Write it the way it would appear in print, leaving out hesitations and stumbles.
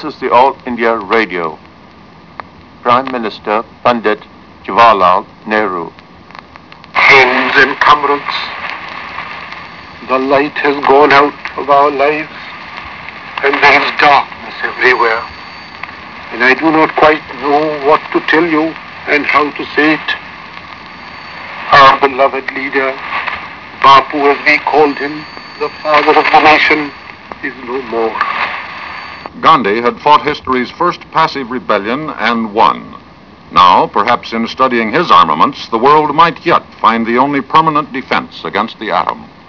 This is the All India Radio. Prime Minister Pandit Jawaharlal Nehru. Friends and comrades, the light has gone out of our lives and there is darkness everywhere. And I do not quite know what to tell you and how to say it. Our beloved leader, Bapu as we called him, the father of the nation, is no more. Gandhi had fought history's first passive rebellion and won. Now, perhaps in studying his armaments, the world might yet find the only permanent defense against the atom.